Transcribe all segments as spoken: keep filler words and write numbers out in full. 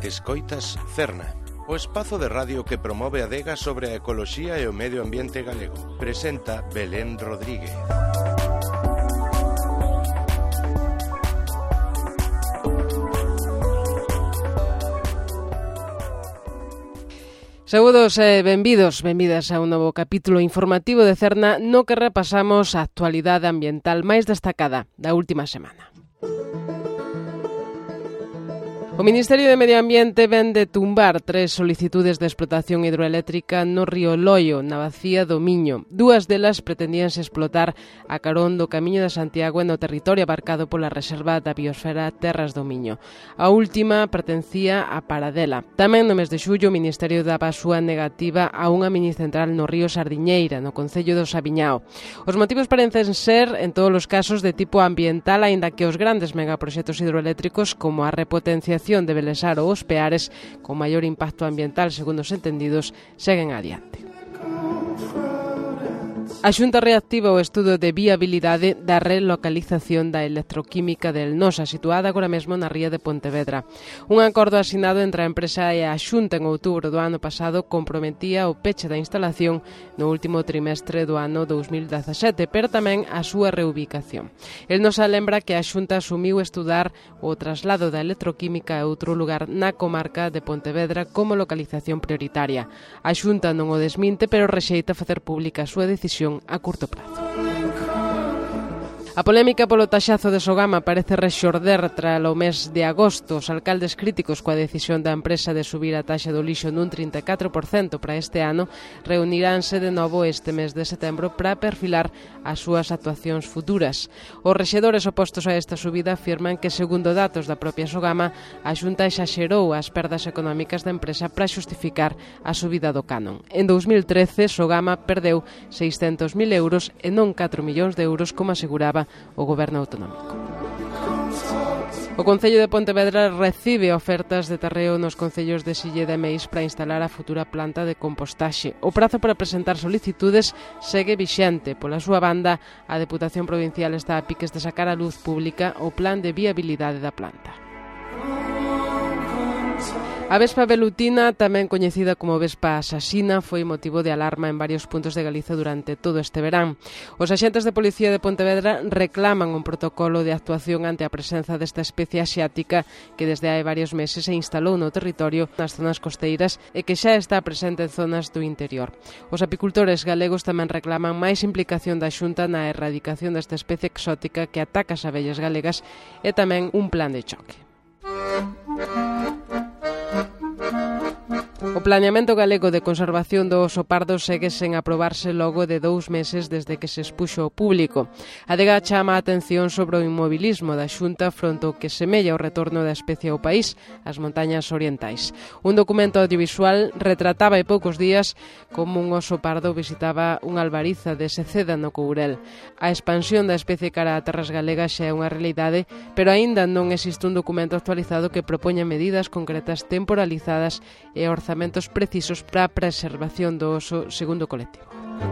Escoitas Cerna, o espazo de radio que promove a adega sobre a ecoloxía e o medio ambiente galego. Presenta Belén Rodríguez. Saúdos e benvidos, benvidas a un novo capítulo informativo de Cerna no que repasamos a actualidade ambiental máis destacada da última semana. O Ministerio de Medio Ambiente ven de tumbar tres solicitudes de explotación hidroeléctrica no río Loio, na bacía do Miño. Dúas delas pretendíanse explotar a carón do Camiño de Santiago e no territorio abarcado pola Reserva da Biosfera Terras do Miño. A última pertencía a Paradela. Tamén no mes de xullo o Ministerio daba a súa negativa a unha minicentral no río Sardiñeira, no concello do Sabiñao. Os motivos parecen ser, en todos os casos, de tipo ambiental, aínda que os grandes megaproxectos hidroeléctricos, como a repotenciación de Belesar ou os Peares, con maior impacto ambiental, segundo os entendidos, seguen adiante. A Xunta reactiva o estudo de viabilidade da relocalización da electroquímica de Elnosa, situada agora mesmo na ría de Pontevedra. Un acordo asinado entre a empresa e a Xunta en outubro do ano pasado comprometía o peche da instalación no último trimestre do ano dous mil dezasete, pero tamén a súa reubicación. Elnosa lembra que a Xunta asumiu estudar o traslado da electroquímica a outro lugar na comarca de Pontevedra como localización prioritaria. A Xunta non o desminte, pero rexeita facer pública a súa decisión a curto prazo. A polémica polo taxazo de Sogama parece rexorder tras o mes de agosto. Os alcaldes críticos coa decisión da empresa de subir a taxa do lixo nun trinta e catro por cento para este ano reuniránse de novo este mes de setembro para perfilar as súas actuacións futuras. Os rexedores opostos a esta subida afirman que, segundo datos da propia Sogama, a Xunta exaxerou as perdas económicas da empresa para xustificar a subida do canon. En dous mil trece, Sogama perdeu seiscentos mil euros e non catro millóns de euros, como aseguraba o Goberno autonómico. O Concello de Pontevedra recibe ofertas de terreo nos concellos de Silleda e Meis para instalar a futura planta de compostaxe. O prazo para presentar solicitudes segue vixente. Pola súa banda, a Deputación Provincial está a piques de sacar a luz pública o plan de viabilidade da planta. A vespa velutina, tamén coñecida como vespa asasina, foi motivo de alarma en varios puntos de Galiza durante todo este verán. Os axentes de policía de Pontevedra reclaman un protocolo de actuación ante a presenza desta especie asiática que desde hai varios meses se instalou no territorio nas zonas costeiras e que xa está presente en zonas do interior. Os apicultores galegos tamén reclaman máis implicación da Xunta na erradicación desta especie exótica que ataca as abellas galegas e tamén un plan de choque. O Planeamento Galego de Conservación do Oso Pardo segue sen aprobarse logo de dous meses desde que se expuxo ao público. A adega chama a atención sobre o inmobilismo da Xunta fronte ao que semella o retorno da especie ao país, as montañas orientais. Un documento audiovisual retrataba hai poucos días como un oso pardo visitaba unha albariza de Seceda no Courel. A expansión da especie cara a terras galegas xa é unha realidade, pero aínda non existe un documento actualizado que propoña medidas concretas temporalizadas e orzamentos precisos para a preservación do oso, segundo o colectivo.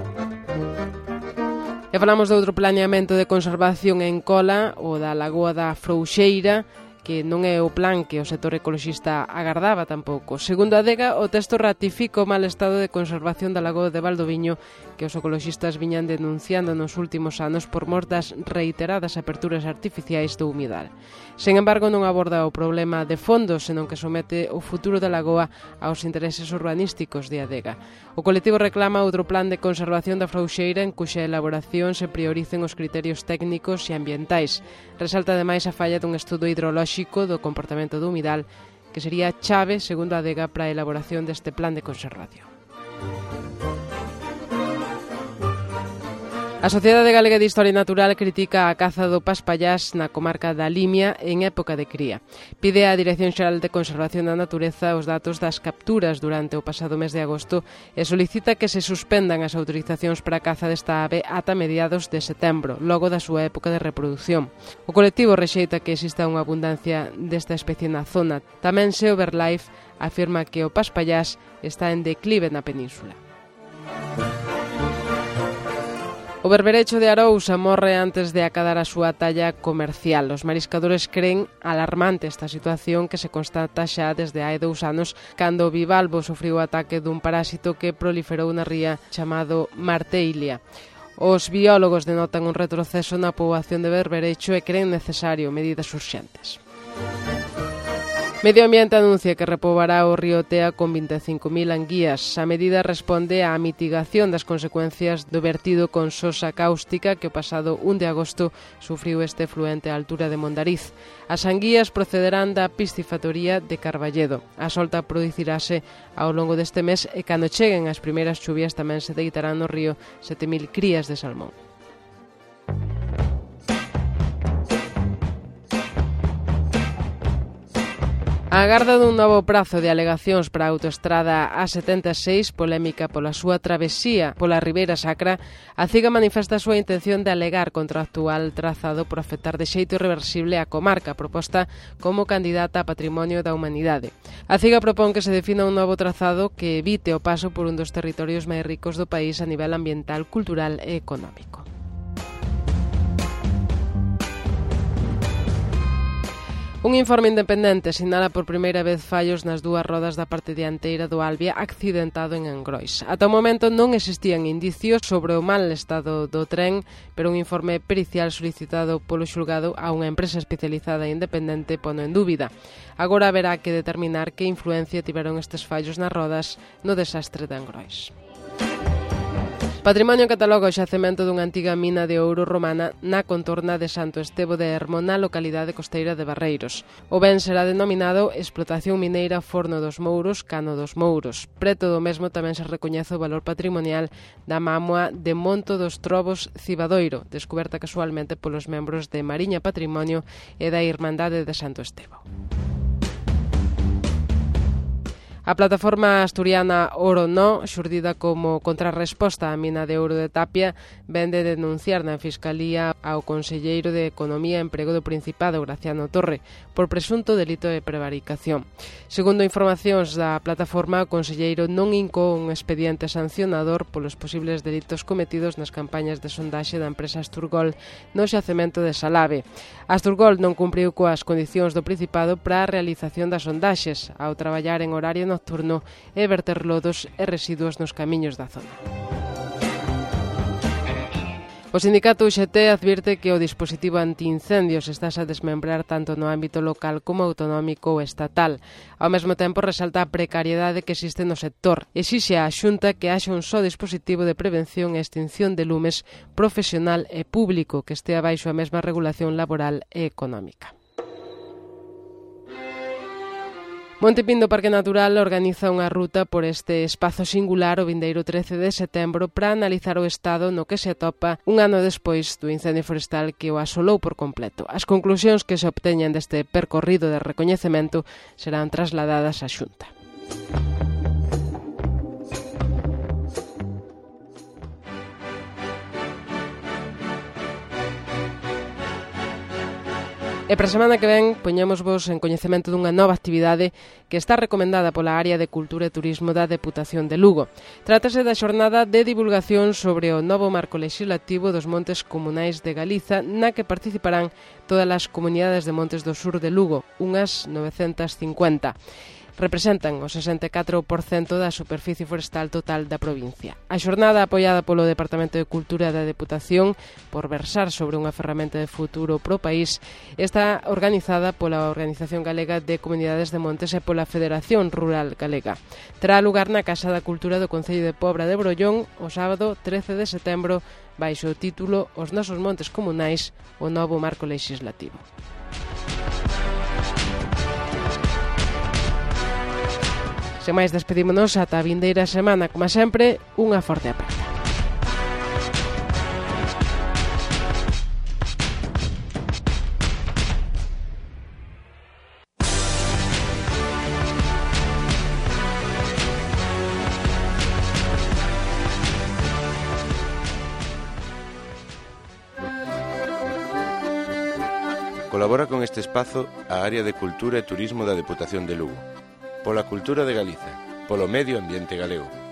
E falamos de outro planeamento de conservación en Cola, o da Lagoa da Frouxeira, que non é o plan que o sector ecoloxista agardaba tampouco. Segundo a adega, o texto ratifica o mal estado de conservación da Lagoa de Valdoviño que os ecoloxistas viñan denunciando nos últimos anos por mor das reiteradas aperturas artificiais do humidal. Sen embargo, non aborda o problema de fondo, senón que somete o futuro da lagoa aos intereses urbanísticos de adega. O colectivo reclama outro plan de conservación da Frouxeira en cuxa elaboración se prioricen os criterios técnicos e ambientais. Resalta ademais a falla dun estudo hidrolóxico do comportamento do humidal, que sería chave, segundo a adega, para a elaboración deste plan de conservación. A Sociedade Galega de Historia Natural critica a caza do paspallás na comarca da Limia en época de cría. Pide á Dirección Xeral de Conservación da Natureza os datos das capturas durante o pasado mes de agosto e solicita que se suspendan as autorizacións para a caza desta ave ata mediados de setembro, logo da súa época de reproducción. O colectivo rexeita que exista unha abundancia desta especie na zona. Tamén Sea Overlife afirma que o paspallás está en declive na península. O berberecho de Arousa morre antes de acadar a súa talla comercial. Os mariscadores creen alarmante esta situación que se constata xa desde hai dous anos, cando o bivalvo sufriu o ataque dun parásito que proliferou na ría chamado Marteilia. Os biólogos denotan un retroceso na poboación de berberecho e creen necesario medidas urxentes. Medio Ambiente anuncia que repobará o río Tea con vinte e cinco mil anguías. A medida responde á mitigación das consecuencias do vertido con sosa cáustica que o pasado un de agosto sufriu este efluente á altura de Mondariz. As anguías procederán da piscifactoría de Carballedo. A solta producirase ao longo deste mes e cando cheguen as primeiras chuvias tamén se deitarán no río sete mil crías de salmón. A agarda dun novo prazo de alegacións para a autoestrada A setenta e seis, polémica pola súa travesía pola Ribeira Sacra, a CIGA manifesta a súa intención de alegar contra o actual trazado por afectar de xeito irreversible a comarca, proposta como candidata a Patrimonio da Humanidade. A CIGA propón que se defina un novo trazado que evite o paso por un dos territorios máis ricos do país a nivel ambiental, cultural e económico. Un informe independente sinala por primeira vez fallos nas dúas rodas da parte dianteira do Albia accidentado en Engrois. Ata o momento non existían indicios sobre o mal estado do tren, pero un informe pericial solicitado polo xulgado a unha empresa especializada e independente pono en dúbida. Agora haberá que determinar que influencia tiveron estes fallos nas rodas no desastre de Engrois. Patrimonio cataloga o xacemento dunha antiga mina de ouro romana na contorna de Santo Estevo de Hermo, na localidade costeira de Barreiros. O ben será denominado Explotación Mineira Forno dos Mouros, Cano dos Mouros. Preto do mesmo tamén se recoñece o valor patrimonial da mámoa de Monto dos Trobos Cibadoiro, descoberta casualmente polos membros de Mariña Patrimonio e da Irmandade de Santo Estevo. A plataforma asturiana Oro No, xurdida como contrarresposta á mina de ouro de Tapia, vende denunciar na Fiscalía ao conselleiro de Economía e Emprego do Principado, Graciano Torre, por presunto delito de prevaricación. Segundo informacións da plataforma, o conselleiro non incou un expediente sancionador polos posibles delitos cometidos nas campañas de sondaxe da empresa Asturgol no xacemento de Salave. Asturgol non cumpriu coas condicións do Principado para a realización das sondaxes, ao traballar en horario nocturno e verter lodos e residuos nos camiños da zona. O sindicato U X T advirte que o dispositivo antiincendios está a desmembrar tanto no ámbito local como autonómico ou estatal. Ao mesmo tempo resalta a precariedade que existe no sector. Exixe á Xunta que haxa un só dispositivo de prevención e extinción de lumes profesional e público que estea baixo a mesma regulación laboral e económica. Montepindo Parque Natural organiza unha ruta por este espazo singular o vindeiro trece de setembro para analizar o estado no que se atopa un ano despois do incendio forestal que o asolou por completo. As conclusións que se obteñen deste percorrido de recoñecemento serán trasladadas á Xunta. E para a semana que ven poñémosvos en coñecemento dunha nova actividade que está recomendada pola Área de Cultura e Turismo da Deputación de Lugo. Trátase da xornada de divulgación sobre o novo marco legislativo dos montes comunais de Galiza, na que participarán todas as comunidades de montes do sur de Lugo, unhas novecentas cincuenta. Representan o sesenta e catro por cento da superficie forestal total da provincia. A xornada, apoiada polo Departamento de Cultura da Deputación por versar sobre unha ferramenta de futuro pro país, está organizada pola Organización Galega de Comunidades de Montes e pola Federación Rural Galega. Terá lugar na Casa da Cultura do Concello de Pobra de Brollón o sábado trece de setembro baixo o título Os nosos montes comunais, o novo marco legislativo. Sen máis, despedímonos ata a vindeira semana. Como sempre, unha forte aperta. Colabora con este espazo a Área de Cultura e Turismo da Deputación de Lugo. Pola cultura de Galiza, polo medio ambiente galego.